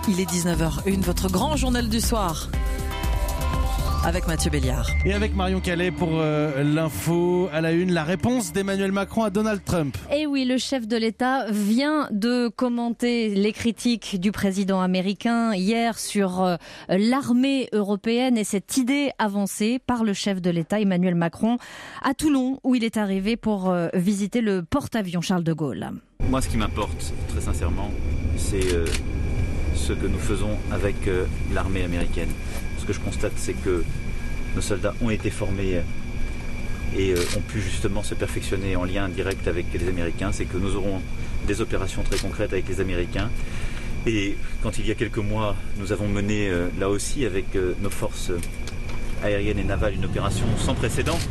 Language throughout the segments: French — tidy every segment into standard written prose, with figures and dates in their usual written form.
Il est 19h01, votre grand journal du soir. Avec Mathieu Béliard. Et avec Marion Calais pour l'info à la une, la réponse d'Emmanuel Macron à Donald Trump. Et oui, le chef de l'État vient de commenter les critiques du président américain hier sur l'armée européenne et cette idée avancée par le chef de l'État Emmanuel Macron à Toulon, où il est arrivé pour visiter le porte-avions Charles de Gaulle. Moi, ce qui m'importe, très sincèrement, c'est ce que nous faisons avec l'armée américaine. Ce que je constate, c'est que nos soldats ont été formés et ont pu justement se perfectionner en lien direct avec les Américains. C'est que nous aurons des opérations très concrètes avec les Américains. Et quand il y a quelques mois, nous avons mené là aussi avec nos forces aériennes et navales une opération sans précédent.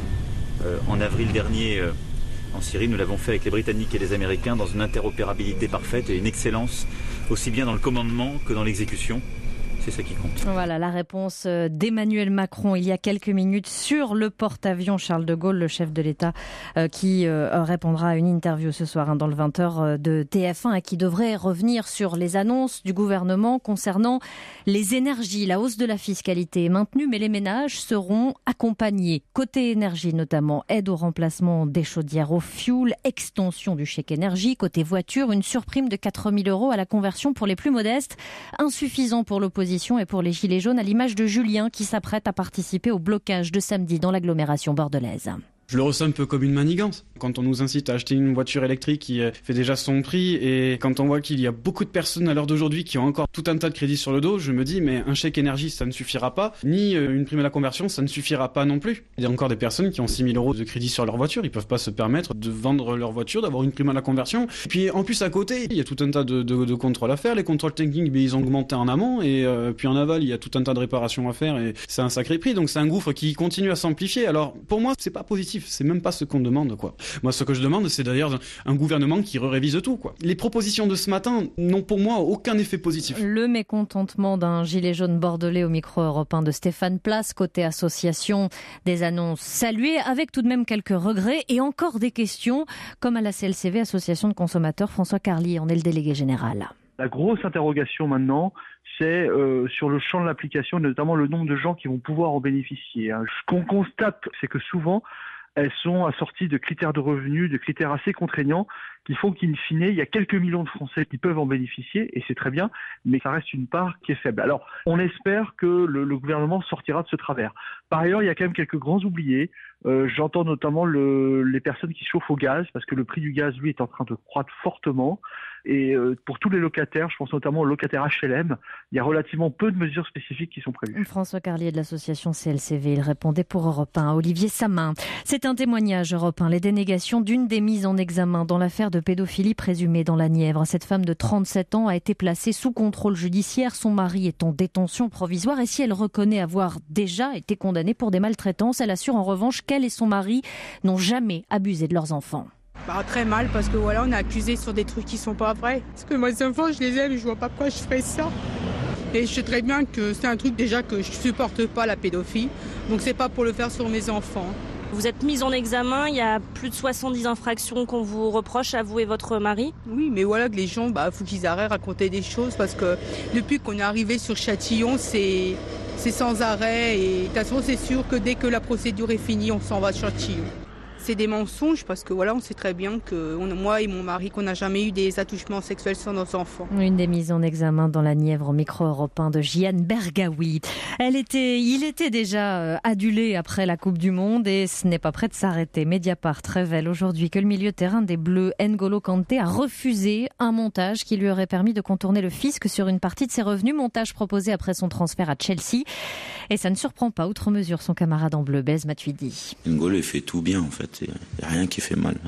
En avril dernier, en Syrie, nous l'avons fait avec les Britanniques et les Américains dans une interopérabilité parfaite et une excellence aussi bien dans le commandement que dans l'exécution. C'est ça qui compte. Voilà la réponse d'Emmanuel Macron il y a quelques minutes sur le porte-avions Charles de Gaulle, le chef de l'État qui répondra à une interview ce soir dans le 20h de TF1 et qui devrait revenir sur les annonces du gouvernement concernant les énergies. La hausse de la fiscalité est maintenue, mais les ménages seront accompagnés. Côté énergie notamment, aide au remplacement des chaudières au fioul, extension du chèque énergie. Côté voiture, une surprime de 4 000 € à la conversion pour les plus modestes, insuffisant pour l'opposition et pour les gilets jaunes, à l'image de Julien qui s'apprête à participer au blocage de samedi dans l'agglomération bordelaise. Je le ressens un peu comme une manigance. Quand on nous incite à acheter une voiture électrique qui fait déjà son prix et quand on voit qu'il y a beaucoup de personnes à l'heure d'aujourd'hui qui ont encore tout un tas de crédits sur le dos, je me dis mais un chèque énergie ça ne suffira pas, ni une prime à la conversion ça ne suffira pas non plus. Il y a encore des personnes qui ont 6 000 € de crédit sur leur voiture, ils peuvent pas se permettre de vendre leur voiture, d'avoir une prime à la conversion. Et puis en plus à côté, il y a tout un tas de contrôles à faire, les contrôles techniques ils ont augmenté en amont et puis en aval il y a tout un tas de réparations à faire et c'est un sacré prix, donc c'est un gouffre qui continue à s'amplifier. Alors pour moi c'est pas positif. C'est même pas ce qu'on demande, quoi. Moi, ce que je demande, c'est d'ailleurs un gouvernement qui révise tout, quoi. Les propositions de ce matin n'ont pour moi aucun effet positif. Le mécontentement d'un gilet jaune bordelais au micro européen de Stéphane Place, côté association, des annonces saluées, avec tout de même quelques regrets et encore des questions, comme à la CLCV, Association de consommateurs. François Carlier en est le délégué général. La grosse interrogation maintenant, c'est sur le champ de l'application, notamment le nombre de gens qui vont pouvoir en bénéficier. Ce qu'on constate, c'est que souvent, elles sont assorties de critères de revenus, de critères assez contraignants qui font qu'in fine, il y a quelques millions de Français qui peuvent en bénéficier, et c'est très bien, mais ça reste une part qui est faible. Alors, on espère que le gouvernement sortira de ce travers. Par ailleurs, il y a quand même quelques grands oubliés. J'entends notamment les personnes qui chauffent au gaz, parce que le prix du gaz, lui, est en train de croître fortement. Et pour tous les locataires, je pense notamment aux locataires HLM, il y a relativement peu de mesures spécifiques qui sont prévues. François Carlier de l'association CLCV, il répondait pour Europe 1 à Olivier Samin. C'est un témoignage Europe 1, les dénégations d'une des mises en examen dans l'affaire de pédophilie présumée dans la Nièvre. Cette femme de 37 ans a été placée sous contrôle judiciaire. Son mari est en détention provisoire et si elle reconnaît avoir déjà été condamnée pour des maltraitances, elle assure en revanche qu'elle et son mari n'ont jamais abusé de leurs enfants. Très mal parce que voilà, on est accusé sur des trucs qui sont pas vrais. Parce que mes enfants, je les aime et je vois pas pourquoi je ferais ça. Et je sais très bien que c'est un truc déjà que je supporte pas, la pédophilie. Donc c'est pas pour le faire sur mes enfants. Vous êtes mise en examen, il y a plus de 70 infractions qu'on vous reproche à vous et votre mari. Oui, mais voilà que les gens, faut qu'ils arrêtent de raconter des choses parce que depuis qu'on est arrivé sur Châtillon, c'est sans arrêt et de toute façon c'est sûr que dès que la procédure est finie, on s'en va de Châtillon. C'est des mensonges parce que voilà, on sait très bien que moi et mon mari, qu'on n'a jamais eu des attouchements sexuels sur nos enfants. Une des mises en examen dans la Nièvre au micro européen de Jeanne Bergaoui. Il était déjà adulé après la Coupe du Monde et ce n'est pas prêt de s'arrêter. Mediapart révèle aujourd'hui que le milieu de terrain des Bleus, N'Golo Kanté, a refusé un montage qui lui aurait permis de contourner le fisc sur une partie de ses revenus. Montage proposé après son transfert à Chelsea. Et ça ne surprend pas, outre mesure, son camarade en bleu, Bez Matuidi. N'Golo, il fait tout bien en fait. Il n'y a rien qui fait mal.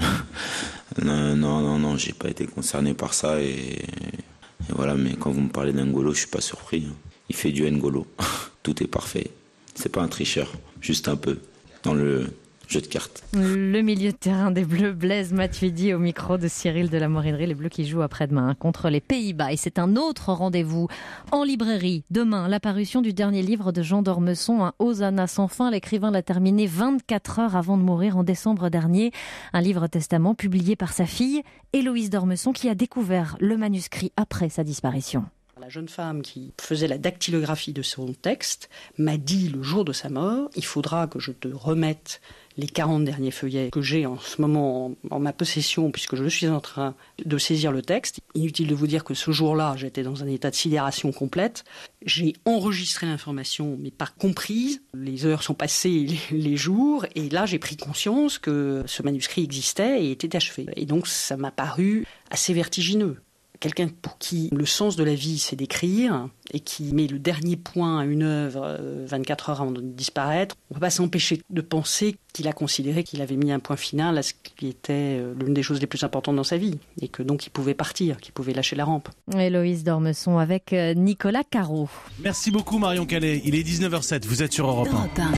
Non, j'ai pas été concerné par ça et voilà, mais quand vous me parlez d'N'Golo, je suis pas surpris. Il fait du N'Golo. Tout est parfait. C'est pas un tricheur, juste un peu dans le jeu de cartes. Le milieu de terrain des Bleus, Blaise Matuidi au micro de Cyril de la Morinerie. Les Bleus qui jouent après-demain contre les Pays-Bas. Et c'est un autre rendez-vous en librairie. Demain, l'apparition du dernier livre de Jean d'Ormesson, un Hosanna sans fin. L'écrivain l'a terminé 24 heures avant de mourir en décembre dernier. Un livre testament publié par sa fille, Héloïse d'Ormesson, qui a découvert le manuscrit après sa disparition. jeune femme qui faisait la dactylographie de son texte m'a dit le jour de sa mort, il faudra que je te remette les 40 derniers feuillets que j'ai en ce moment en ma possession, puisque je suis en train de saisir le texte. Inutile de vous dire que ce jour-là, j'étais dans un état de sidération complète. J'ai enregistré l'information, mais pas comprise. Les heures sont passées, les jours, et là, j'ai pris conscience que ce manuscrit existait et était achevé. Et donc, ça m'a paru assez vertigineux. Quelqu'un pour qui le sens de la vie, c'est d'écrire, et qui met le dernier point à une œuvre 24 heures avant de disparaître, on ne peut pas s'empêcher de penser qu'il a considéré qu'il avait mis un point final à ce qui était l'une des choses les plus importantes dans sa vie, et que donc il pouvait partir, qu'il pouvait lâcher la rampe. Héloïse d'Ormesson avec Nicolas Caro. Merci beaucoup Marion Calais, il est 19h07, vous êtes sur Europe 1.